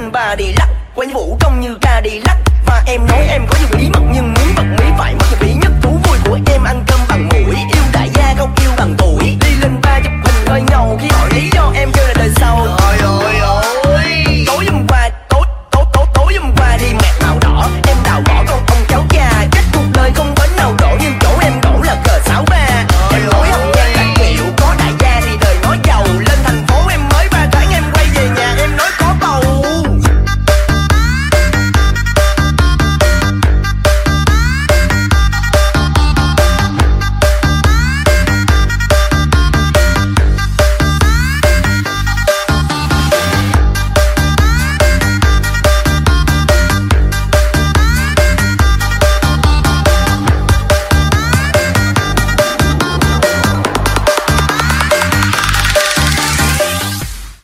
lên bà đi lắc, quay vũ trông như ca đi lắc. Và em nói em có nhiều bí mật nhưng muốn bật mí phải mất nhiều bí nhất. Thú vui của em ăn cơm bằng mũi, yêu đại gia không yêu bằng tuổi. Đi lên ba chụp hình hơi ngầu khi hỏi lý do em kêu là đời sau. Ôi ôi